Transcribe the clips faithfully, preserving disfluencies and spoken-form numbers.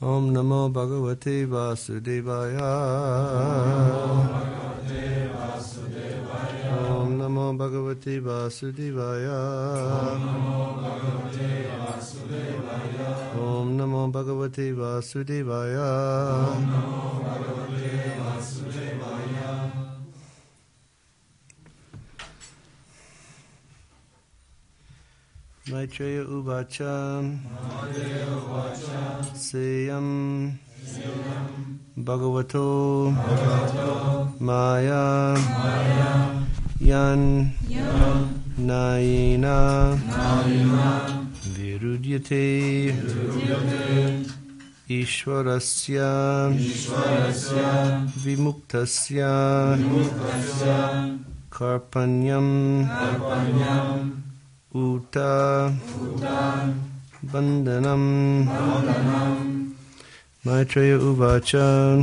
Om Namo Bhagavate Vasudevaya. Om Namo Bhagavate Vasudevaya. Om Namo Bhagavate Vasudevaya. Maitreya Uvacha Seyam Bhagavato Maya Yan Naina Virudyate Ishwarasya Vimuktasya Karpanyam Uta Bandhanam Maitreya Uvacha.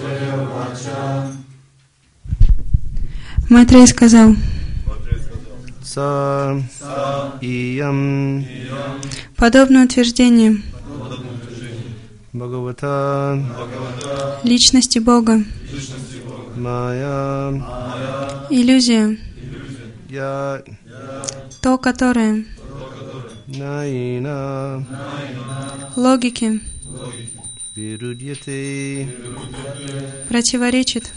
Майтрея сказал: Са Иям подобное утверждение Бхагавата личности Бога, Майя иллюзия, Я то, которое Наина логике Вирудьяте противоречит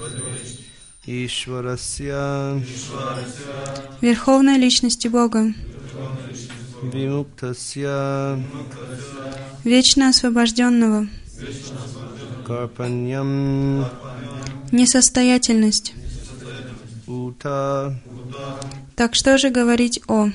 Ишварасya верховной личности Бога, Вимуктасya вечно освобожденного, Карпаньям несостоятельность. Ута Так что же говорить о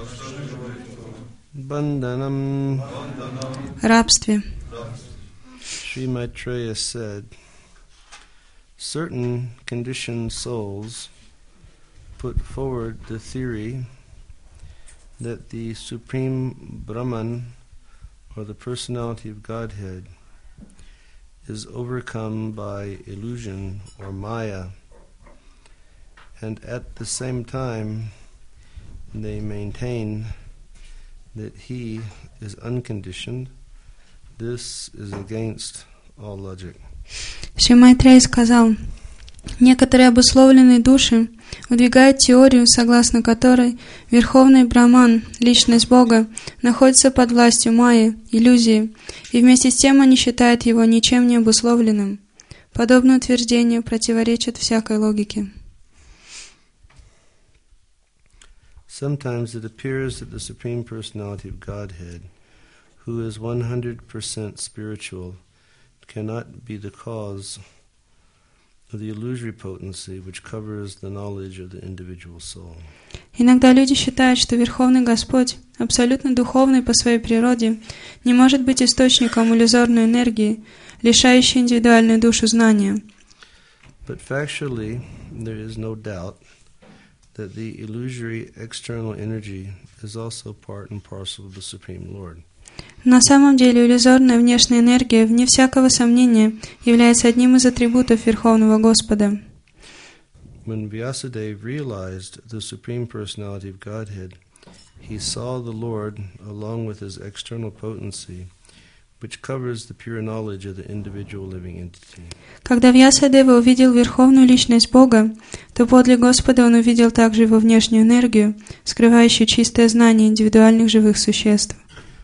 Bandhanam? рабстве? Sri Maitreya said, certain conditioned souls put forward the theory that the Supreme Brahman, or the personality of Godhead, is overcome by illusion or Maya, and at the same time they maintain that he is unconditioned. This is against all logic. Шри Майтрея сказал: некоторые обусловленные души выдвигают теорию, согласно которой Верховный Браман, личность Бога, находится под властью майи, иллюзии, и вместе с тем они считают его ничем не обусловленным. Подобное утверждение противоречит всякой логике. Sometimes it appears that the Supreme Personality of Godhead, who is one hundred percent spiritual, cannot be the cause of the illusory potency which covers the knowledge of the individual soul. Иногда люди считают, что Верховный Господь, абсолютно духовный по своей природе, не может быть источником иллюзорной энергии, лишающей индивидуальную душу знания. But factually, there is no doubt that the illusory external energy is also part and parcel of the Supreme Lord. На самом деле иллюзорная внешняя энергия, вне всякого сомнения, является одним из атрибутов Верховного Господа. When Vyasadeva realized the Supreme Personality of Godhead, he saw the Lord along with his external potency, which covers the pure knowledge of the individual living entity. Когда Вьясадева увидел Верховную Личность Бога, то подле Господа он увидел также его внешнюю энергию, скрывающую чистое знание индивидуальных живых существ.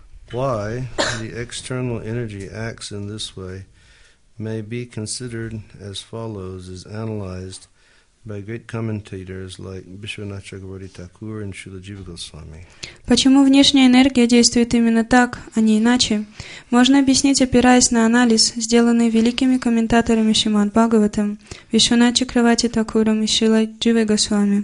Why the external energy acts in this way may be considered as follows, is analyzed by great commentators like Vishwanath Chakravarti Thakur and Srila Jiva Goswami. Почему внешняя энергия действует именно так, а не иначе, можно объяснить, опираясь на анализ, сделанный великими комментаторами Шримад Бхагаватам, Вишванат Чакраварти Тхакуром и Шрилой Дживой Госвами.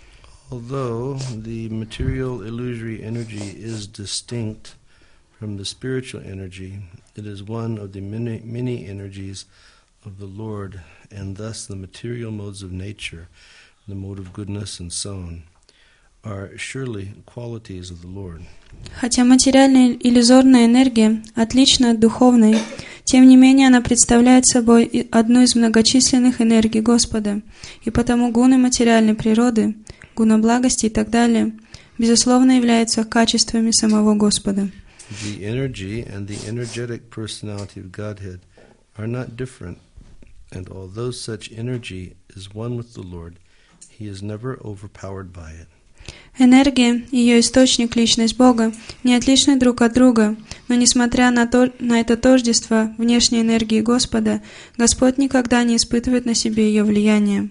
Although the material illusory energy is distinct from the spiritual energy, it is one of the many, many energies of the Lord, and thus the material modes of nature, the mode of goodness and so on, are surely qualities of the Lord. Хотя материальная иллюзорная энергия отлична от духовной, тем не менее она представляет собой одну из многочисленных энергий Господа, и потому гуны материальной природы, гуна благости и так далее, безусловно являются качествами самого Господа. The energy and the energetic personality of Godhead are not different, and although such energy is one with the Lord, He is never overpowered by it. Энергия, ее источник, личность Бога, не отличны друг от друга, но несмотря на, то, на это тождество внешней энергии Господа, Господь никогда не испытывает на себе ее влияние.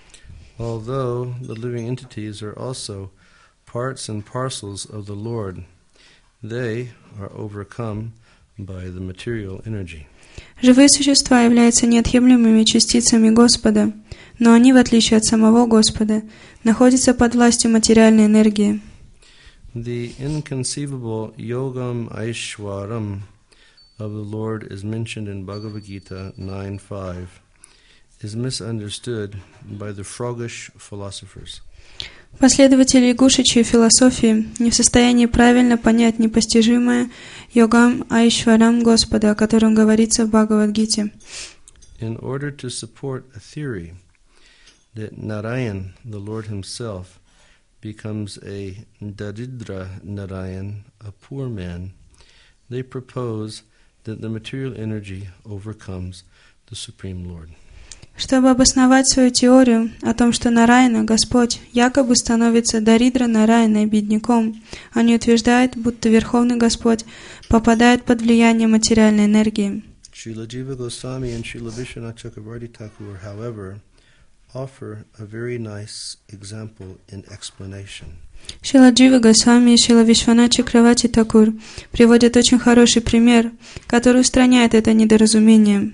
Although the living entities are also parts and parcels of the Lord, they are overcome by the material energy. Живые существа являются неотъемлемыми частицами Господа, но они, в отличие от самого Господа, находятся под властью материальной энергии. The inconceivable Yogam Aishwaram of the Lord is mentioned in Bhagavad Gita nine five, is misunderstood by the froggish philosophers. Последователи ягушечьей философии не в состоянии правильно понять непостижимое Йогам Айшварам Господа, о котором говорится в Бхагавад-гите. In order to support a theory that Narayan, the Lord Himself, becomes a Daridra Narayan, a poor man, they propose that the material energy overcomes the Supreme Lord. Чтобы обосновать свою теорию о том, что Нараяна, Господь, якобы становится Даридра Нараяной, бедняком, они утверждают, будто Верховный Господь попадает под влияние материальной энергии. Srila Jiva Goswami and Srila Vishwanath Chakravarti Thakur, however, offer a very nice example in explanation. Шрила Джива Госвами и Шрила Вишванат Чакраварти Такур приводят очень хороший пример, который устраняет это недоразумение.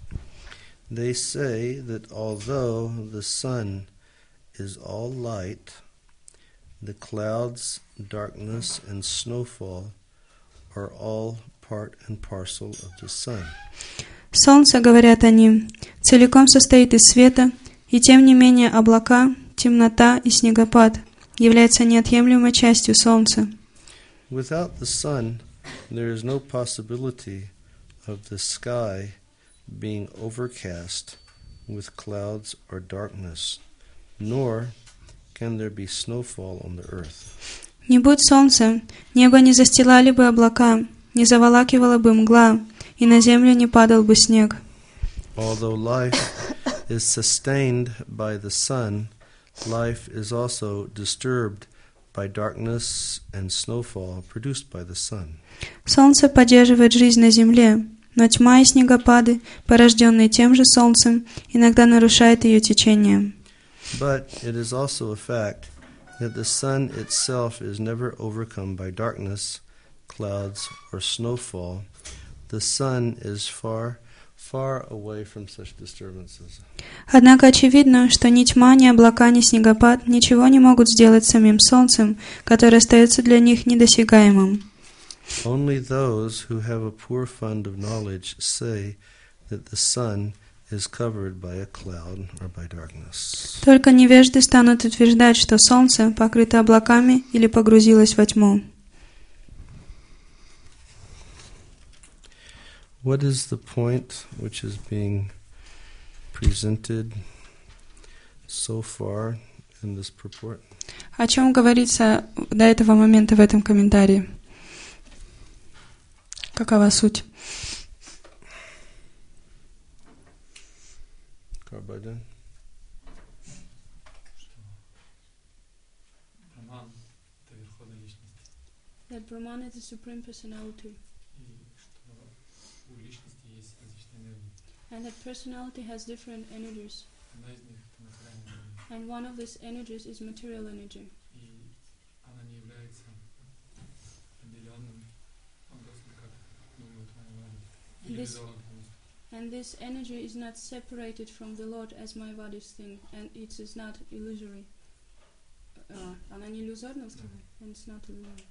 They say that although the sun is all light, the clouds, darkness, and snowfall are all part and parcel of the sun. Солнце, говорят они, целиком состоит из света, и тем не менее облака, темнота и снегопад являются неотъемлемой частью солнца. Without the sun, there is no possibility of the sky being overcast with clouds or darkness, nor can there be snowfall on the earth. Не будь солнца, небо не застилали бы облака, не заволакивала бы мгла, и на землю не падал бы снег. Although life is sustained by the sun, life is also disturbed by darkness and snowfall produced by the sun. Солнце поддерживает жизнь на земле, но тьма и снегопады, порожденные тем же солнцем, иногда нарушают ее течение. But it is also a fact that the sun itself is never overcome by darkness, clouds, or snowfall. The sun is far, far away from such disturbances. Однако очевидно, что ни тьма, ни облака, ни снегопад ничего не могут сделать с самим солнцем, которое остается для них недосягаемым. Only those who have a poor fund of knowledge say that the sun is covered by a cloud or by darkness. Только невежды станут утверждать, что солнце покрыто облаками или погрузилось во тьму. What is the point which is being presented so far in this purport? О чем говорится до этого момента в этом комментарии? Какова суть? Карбаджан? Брахман — это верховная личность. That Brahman is the supreme personality. И что у личности есть различные энергии. And that personality has different energies. Одна из них — это материальная энергия. And one of these energies is material energy. И она не является отделенным от Господа, как думают майявади. Индивидуалом. And this energy is not separated from the Lord as Mayavadi's thing, and it is not illusory. Uh, она не иллюзорна, and it's not illusory.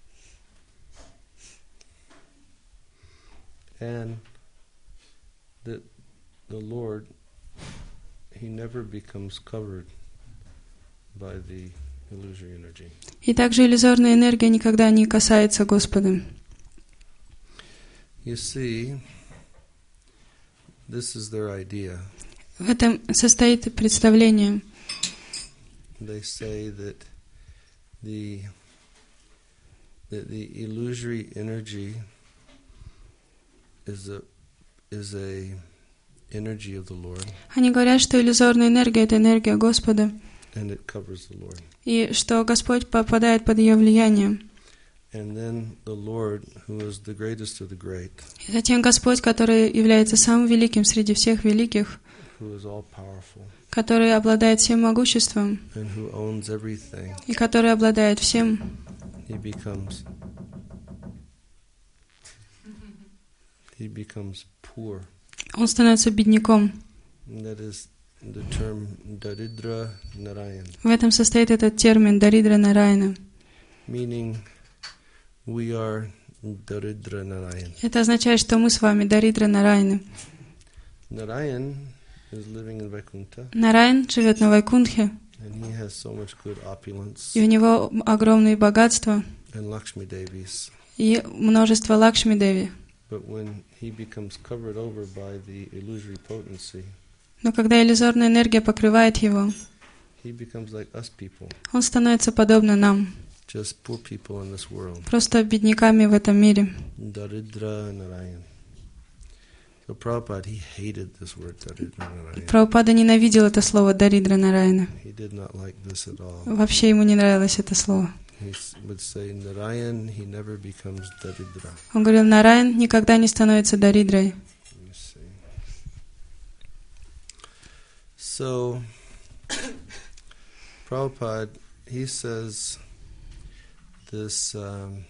And that the Lord, He never becomes covered by the illusory energy. И также иллюзорная энергия никогда не касается Господа. You see, this is their idea. В этом состоит представление. They say that the that the illusory energy is a is a energy of the Lord, Они говорят, что иллюзорная энергия — это энергия Господа, and it covers the Lord. и что Господь попадает под ее влияние. And then the Lord, who is the greatest of the great, И затем Господь, который является самым великим среди всех великих, who is all powerful, который обладает всем могуществом and who owns everything, и который обладает всем, he becomes he becomes poor. он становится бедняком. And that is the term Daridra Narayan, В этом состоит этот термин Даридра Нараяна. meaning we are Daridra Narayan. Это означает, что мы с вами Даридра Нараяны. Narayan is living in Vaikuntha, Нараян живет на Вайкунтхе, and he has so much good opulence, и у него огромные богатства and Lakshmi Devis. и множество Лакшми Деви. But when he becomes covered over by the illusory potency, Но когда иллюзорная энергия покрывает его, he becomes like us people, он становится подобно нам, just poor people in this world. просто бедняками в этом мире. Daridra Narayan. So Prabhupada, he hated this word Daridra Narayan. Прабхупада ненавидел это слово Даридра Нараяна. He did not like this at all. Вообще ему не нравилось это слово. He s- would say Narayan, he never becomes Daridra. Он говорил, Нараян никогда не становится Даридрой. Let me see. So Prabhupada, he says this um,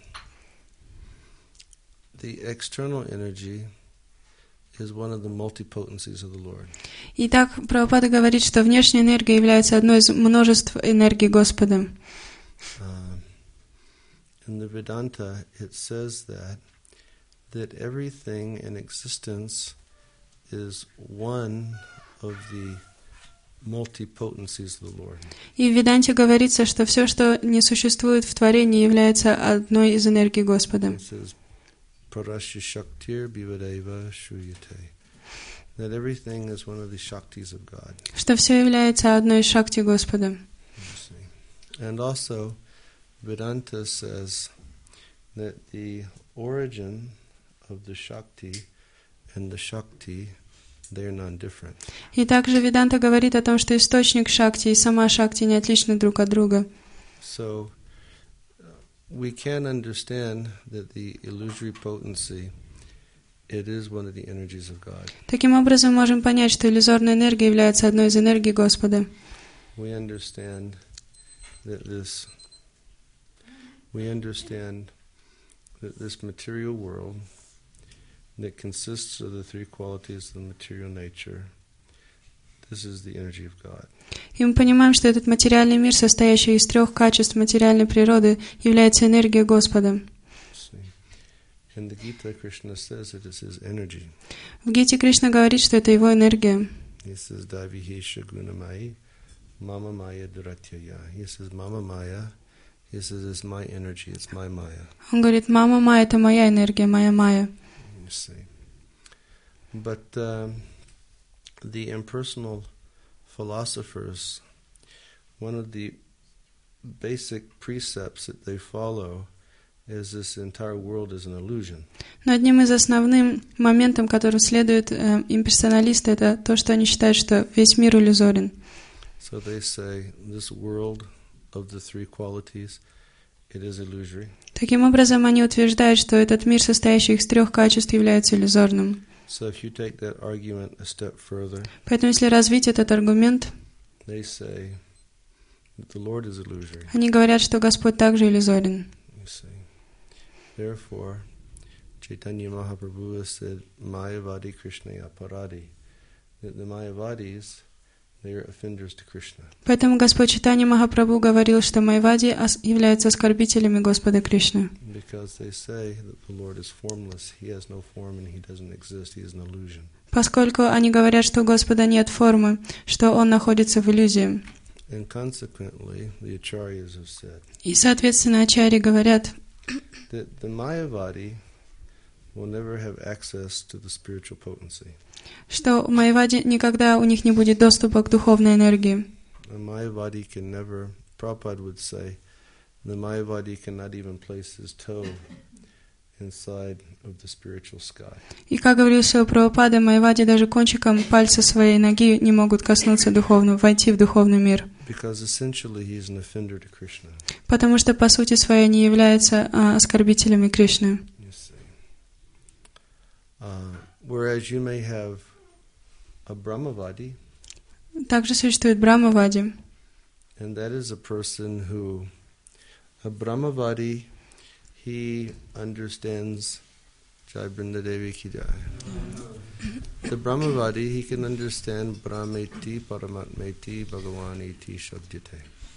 the external energy is one of the multipotencies of the Lord. Итак, Прабхупада говорит, что внешняя энергия является одной из множеств энергий Господа. Uh, in the Vedanta, it says that that everything in existence is one of the multipotencies of the Lord. И в Веданте говорится, что все, что не существует в творении, является одной из энергий Господа. It says, Parasya Shaktir Bivadeva Shruyate. That everything is one of the Shaktis of God. Что все является одной из шакти Господа. You see. And also, Vedanta says that the origin of the Shakti and the Shakti, they are non-different. И также Веданта говорит о том, что источник шакти и сама шакти не отличны друг от друга. So, uh, we can understand that the illusory potency, it is one of the energies of God. Таким образом, можем понять, что иллюзорная энергия является одной из энергий Господа. We understand that this, we understand that this material world that consists of the three qualities of the material nature, this is the energy of God. И мы понимаем, что этот материальный мир, состоящий из трех качеств материальной природы, является энергией Господа. See? In the Gita, Krishna says it is his energy. В Гите Кришна говорит, что это его энергия. He says, Davihi Shagunamai, Mama Maya Duratyaya. He says, Mama Maya, he says, it's my energy, it's my Maya. Он говорит, мама Майя, это моя энергия, моя Майя. You see. But um, the impersonal philosophers, one of the basic precepts that they follow is this entire world is an illusion. Но одним из основных моментов, которым следуют э, имперсоналисты, это то, что они считают, что весь мир иллюзорен. So they say this world of the three qualities, it is illusory. Таким образом, они утверждают, что этот мир, состоящий из трех качеств, является иллюзорным. So if you take that argument a step further, Поэтому, если развить этот аргумент, they say that the Lord is illusory. они говорят, что Господь также иллюзорен. You see. Therefore, Chaitanya Mahaprabhu has said, Mayavadi Krishna Aparadi. That the Mayavadis, they are offenders to Krishna. Поэтому Господь Чайтанья Махапрабху говорил, что майявади ос- являются оскорбителями Господа Кришны. Because they say that the Lord is formless, He has no form and He doesn't exist, He is an illusion. Поскольку они говорят, что у Господа нет формы, что Он находится в иллюзии. And consequently, the Acharyas have said И, соответственно, ачарьи говорят, that the Mayavadi will never have access to the spiritual potency. что у майявади никогда у них не будет доступа к духовной энергии. A Mayavadi can never, Prabhupada would say, the Mayavadi cannot even place his toe inside of the spiritual sky. И как говорил Шрила Прабхупада, Майявади даже кончиком пальца своей ноги не могут коснуться духовного, войти в духовный мир. Because essentially he is an offender to Krishna. Потому что по сути своей не является а, оскорбителями Кришны. You see. Uh, whereas you may have a Brahmavadi, Также существует Брамавади. and that is a person who, a Brahmavadi, he understands Jai Brinda Devi ki jai. The Brahmavadi, he can understand Brahmeti, Paramatmeti, Bhagavaneti, Shabdite.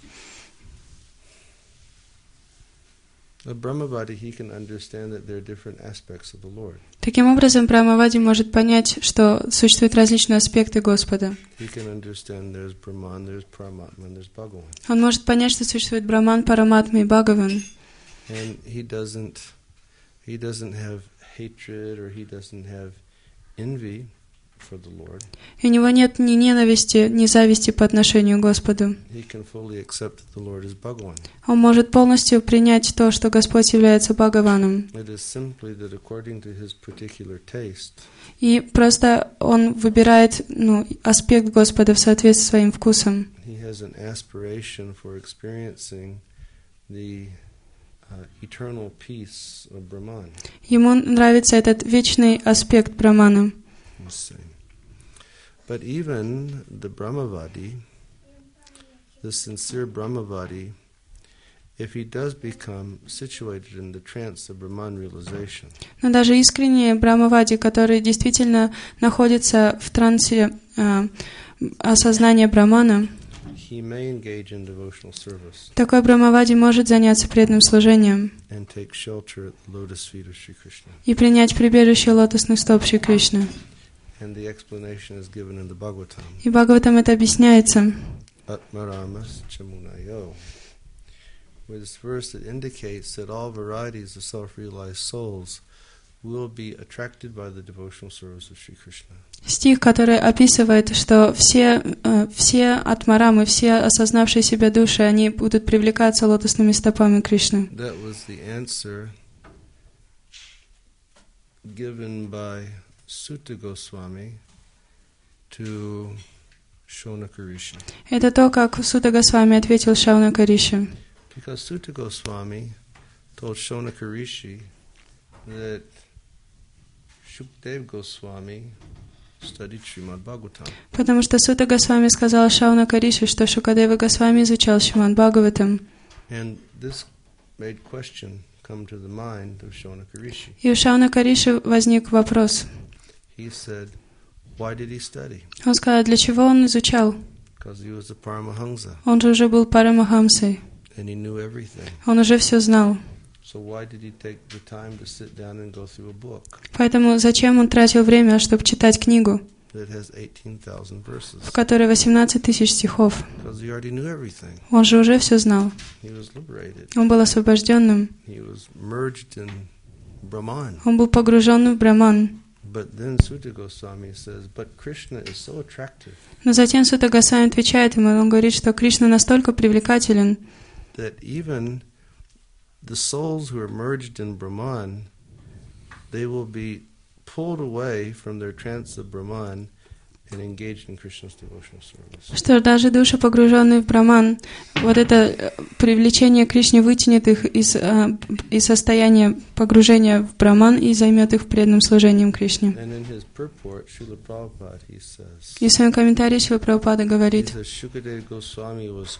A Brahmavadi, he can understand that there are different aspects of the Lord. Таким образом, Брамавади может понять, что существуют различные аспекты Господа. He can understand there's Brahman, there's Paramatma, and there's Bhagavan. Он может понять, что существует Браман, Параматма и Бхагаван. And he doesn't, he doesn't have hatred or he doesn't have envy for the Lord. И у него нет ни ненависти, ни зависти по отношению к Господу. He can fully accept that the Lord is Bhagavan. Он может полностью принять то, что Господь является Бхагаваном. It is simply that according to his particular taste, И просто он выбирает ну, аспект Господа в соответствии с своим вкусом. he has an aspiration for experiencing the uh, eternal peace of Brahman. Ему нравится этот вечный аспект Брамана. You see. But even the Brahmavadi, the sincere Brahmavadi, if he does become situated in the trance of Brahman realization, Но даже искренние Брамавади, которые действительно находятся в трансе э, осознания Брамана, he may engage in devotional service такой Брамавади может заняться преданным служением and take shelter at the lotus feet of Sri Krishna. и принять прибежище лотосных стоп Шри Кришны. And the explanation is given in the Bhagavatam. И Бхагаватам это объясняется. Atmaramas chamunayo. With this verse it indicates that all varieties of self-realized souls will be attracted by the devotional service of Sri Krishna. Стих, который описывает, что все, э, все атмарамы, все осознавшие себя души, они будут привлекаться лотосными стопами Кришны. That was the answer given by Sutta Goswami to Shonaka Rishi. Это то, как Сута Госвами ответил Шаунака Риши. Because Sutta Goswami told Shonaka Rishi that Shukdev Goswami studied Srimad Bhagavatam. Потому что Сута Госвами сказал Шаунака Риши, что Шукадева Госвами изучал Шримад Бхагаватам. And this made question come to the mind of Shonaka Rishi. И у Шаунака Риши возник вопрос. He said, why did he study? Он сказал, для чего он изучал? Because he was a Paramahamsa Он же уже был Парамахамсой. and he knew everything. Он уже все знал. So why did he take the time to sit down and go through a book Поэтому зачем он тратил время, чтобы читать книгу, that has eighteen thousand verses? в которой восемнадцать тысяч стихов? Because he already knew everything. Он же уже все знал. He was liberated. Он был освобожденным. He was merged in Brahman. Он был погружен в Браман. But then Sutta Goswami says, but Krishna is so attractive Но затем Сута Госвами отвечает ему, он говорит, что Кришна настолько привлекателен, that even the souls who are merged in Brahman, they will be pulled away from their trance of Brahman and engaged in Krishna's devotional service. что даже души, погруженные в Браман, вот это привлечение Кришне вытянет их из, из состояния погружения в Браман и займет их преданным служением Кришне. And in his purport, Srila Prabhupada, he says, И в своем комментарии Шрила Прабхупада he говорит, says Shukadeva Goswami was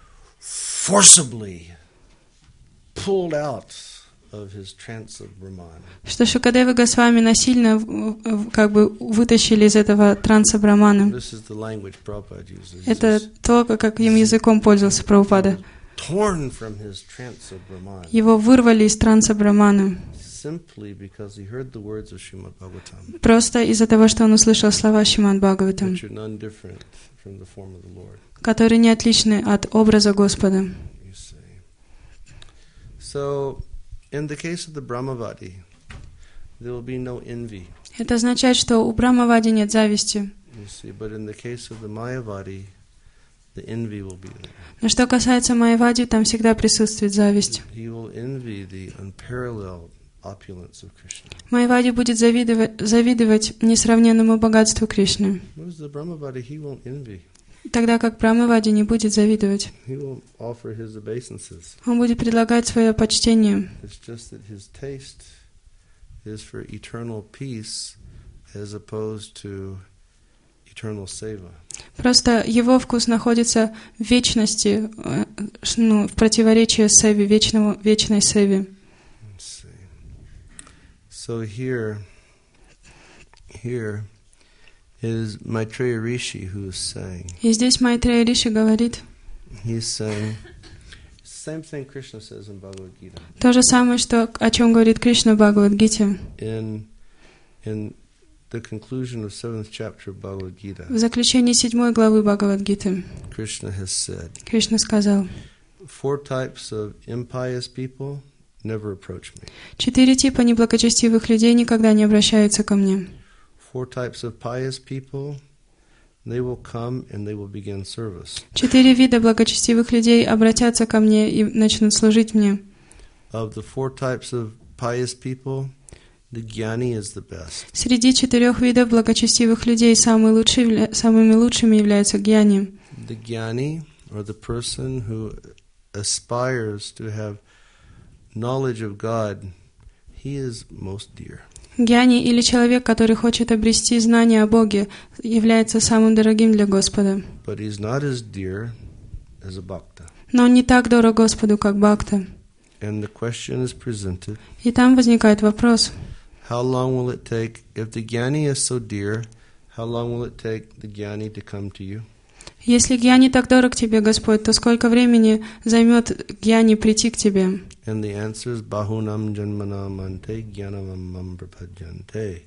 forcibly pulled out of his trance of Brahman. что Шукадева Госвами насильно как бы вытащили из этого транса Брамана. This is the language Prabhupada uses. Это то, каким языком пользовался Прабхупада. Torn from his trance of Brahman, Его вырвали из транса Брамана. simply because he heard the words of Srimad Bhagavatam, Просто из-за того, что он услышал слова Шримад Бхагаватам, which are none different from the form of the Lord. которые не отличны от образа Господа. You see. So, in the case of the Brahmavadi, there will be no envy. Это означает, что у Брамавади нет зависти. You see, but in the case of the Mayavadi, the envy will be there. Но что касается Майявади, там всегда присутствует зависть. He will envy the unparalleled opulence of Krishna. Майавади будет завидовать, завидовать несравненному богатству Кришны, Whereas the Brahmavadi, he won't envy. тогда как Брамавади не будет завидовать. He won't offer his obeisances. Он будет предлагать свое почтение. It's just that his taste is for eternal peace as opposed to eternal seva. Просто его вкус находится в вечности, э, ну, в противоречии с севе, вечному, вечной севе. Let's see. So here, here is Maitreya Rishi who is saying. И здесь Майтрея Риши говорит He's saying same thing Krishna says in Bhagavad Gita. то же самое, что, о чем говорит Кришна в Бхагавад-гите. In in the conclusion of seventh chapter of Bhagavad Gita, В заключении седьмой главы Бхагавад-гиты Krishna has said, Кришна сказал: four types of impious people never approach me. четыре типа неблагочестивых людей никогда не обращаются ко мне. Four types of pious people, they will come and they will begin service. Четыре вида благочестивых людей обратятся ко мне и начнут служить мне. Of the four types of pious people, the jnani is the best. Среди четырех видов благочестивых людей самые лучшие, самыми лучшими являются гьяни. The jnani, or the person who aspires to have knowledge of God, he is most dear. Гьяни или человек, который хочет обрести знание о Боге, является самым дорогим для Господа. But he's not as dear as a bhakta. Но он не так дорог Господу, как бхакта. And the question is presented, И там возникает вопрос: how long will it take, if the jnani is so dear, how long will it take the jnani to come to you? если гьяни так дорог тебе, Господь, то сколько времени займет гьяни прийти к тебе? And the answer is bahunam janmanam ante jnanamam prabhajante.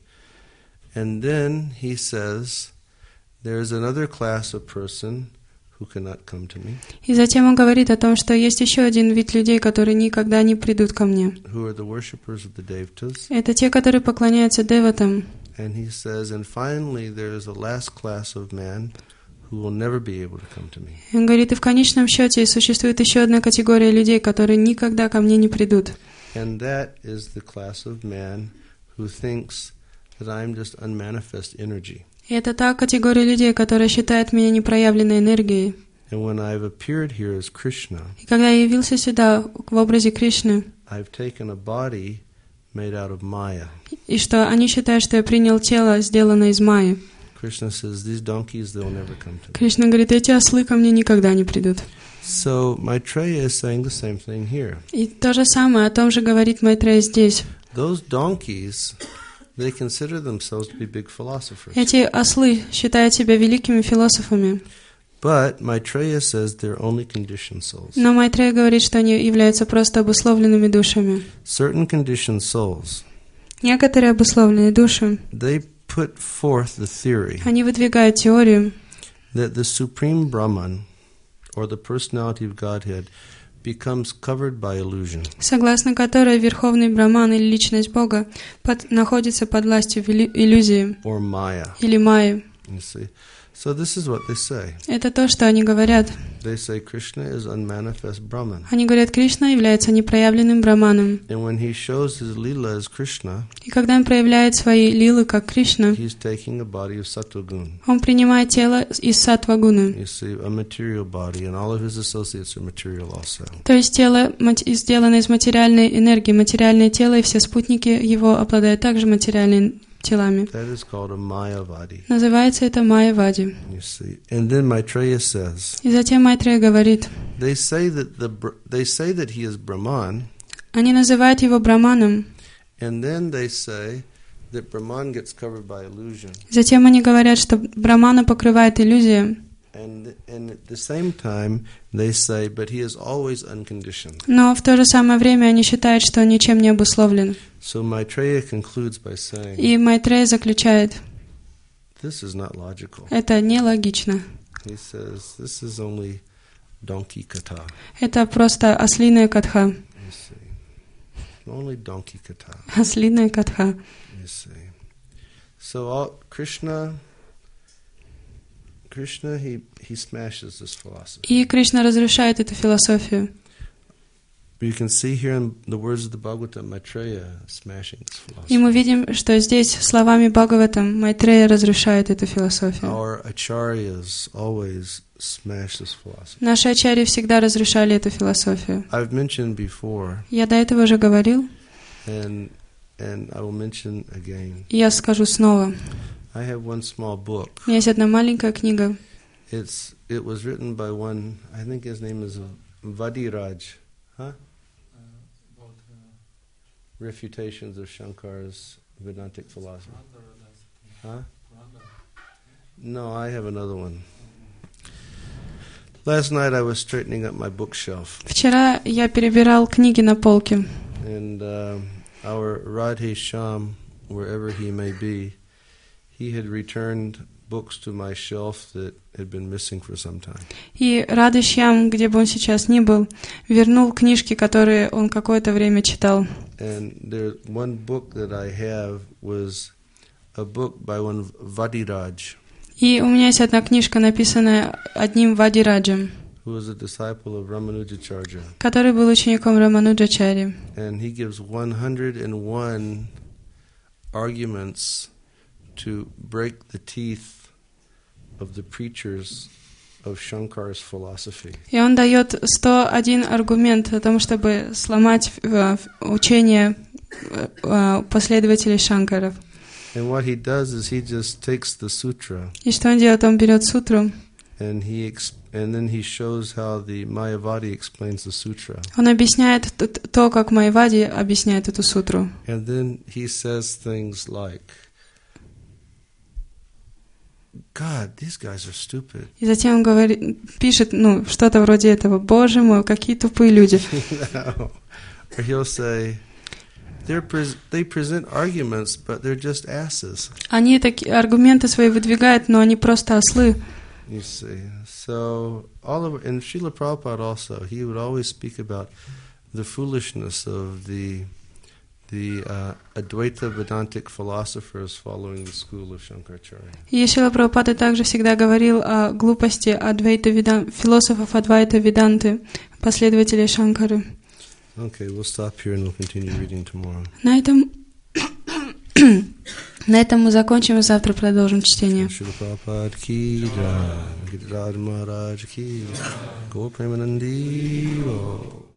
And then he says, there is another class of person who cannot come to me. И затем он говорит о том, что есть еще один вид людей, которые никогда не придут ко мне. Who are the worshippers of the devatas. Это те, которые поклоняются деватам. And he says, and finally there is a last class of man who will never be able to come to me. Он говорит, и в конечном счете существует еще одна категория людей, которые никогда ко мне не придут. And that is the class of man who thinks that I'm just unmanifest energy. И это та категория людей, которая считает меня непроявленной энергией. And when I've appeared here as Krishna, И когда я явился сюда в образе Кришны, I've taken a body made out of Maya. и что они считают, что я принял тело, сделанное из майи. Krishna says, these donkeys, they'll never come to me. Кришна говорит, эти ослы ко мне никогда не придут. So Maitreya is saying the same thing here. И то же самое, о том же говорит Майтрея здесь. Those donkeys, they consider themselves to be big philosophers. Эти ослы считают себя великими философами. But Maitreya says they're only conditioned souls. Но Майтрея говорит, что они являются просто обусловленными душами. Certain conditioned souls, Некоторые обусловленные души, they put forth the theory они выдвигают теорию, that the Supreme Brahman, or the personality of Godhead, becomes covered by illusion. согласно которой Верховный Браман или Личность Бога под, находится под властью вили- иллюзии Or Maya, или майи. you see. So this is what they say. Это то, что они говорят. They say Krishna is unmanifest Brahman. Они говорят, Кришна является непроявленным Браманом. And when he shows his lila as Krishna, И когда он проявляет свои лилы как Кришна, he's taking a body of Sattvagun. он принимает тело из саттвагуны. You see, a material body, and all of his associates are material also. То есть тело мати- сделано из материальной энергии, материальное тело, и все спутники его обладают также материальными телами. That is called a Mayavadi. Называется это майявади. You see, and then Maitreya says, И затем Майтрея говорит, they say that the Br- they say that he is Brahman, они называют его Браманом, and then they say that Brahman gets covered by illusion, затем они говорят, что Брамана покрывает иллюзия, and and at the same time they say, but he is always unconditioned. но в то же самое время они считают, что он ничем не обусловлен. So Maitreya concludes by saying, И Майтрея заключает, this is not logical. это нелогично. He says, this is only donkey kata. Это просто ослиная катха. You see, only donkey kata. Ослиная катха. You see, so all, Krishna, Krishna, he he smashes this philosophy. И Кришна разрушает эту философию. But you can see here in the words of the Bhagavatam, Maitreya smashing this philosophy. И мы видим, что здесь словами Бхагаватам Майтрея разрушает эту философию. Our acharyas always smash this philosophy. Наши ачарьи всегда разрушали эту философию. I've mentioned before, Я до этого уже говорил, and and I will mention again. и я скажу снова. I have one small book. У меня есть одна маленькая книга. It's it was written by one, I think his name is Vadiraj, huh? About uh, Refutations of Shankar's Vedantic philosophy. Huh? No, I have another one. Last night I was straightening up my bookshelf, Вчера я перебирал книги на полке, and uh, our Radhe Shyam, wherever he may be, he had returned books to my shelf that had been missing for some time. и Радышьям, где бы он сейчас ни был, вернул книжки, которые он какое-то время читал. And there, one book that I have was a book by one Vadiraj, И у меня есть одна книжка, написанная одним Вадираджем, who was a disciple of Ramanujacharya. который был учеником Рамануджачари. And he gives one hundred one arguments to break the teeth of the preachers of Shankar's philosophy. И он дает сто один аргумент о том, чтобы сломать э, учение э, последователей Шанкаров. And what he does is he just takes the sutra И что он делает? Он берет сутру, and he ex- and then he shows how the Mayavadi explains the sutra. он объясняет т- то, как Майавади объясняет эту сутру. And then he says things like, God, these guys are stupid. И затем он говорит, пишет, ну, что-то вроде этого: «Боже мой, какие тупые люди». No. Or he'll say, they're pres- they present arguments, but they're just asses. Они такие аргументы свои выдвигают, но они просто ослы. You see. So, all of, and Srila Prabhupada also, he would always speak about the foolishness of the the uh, Advaita Vedantic philosophers following the school of Shankaracharya. И Шрила Прабхупада также всегда говорил о глупости Адвайта Ведан... философов Адвайта Веданты, последователей Шанкары. Okay, we'll stop here and we'll continue reading tomorrow. На этом на этом мы закончим, и завтра продолжим чтение. Srila Prabhupada ki jai, Giriraj Maharaj ki, Gaur Premanandi.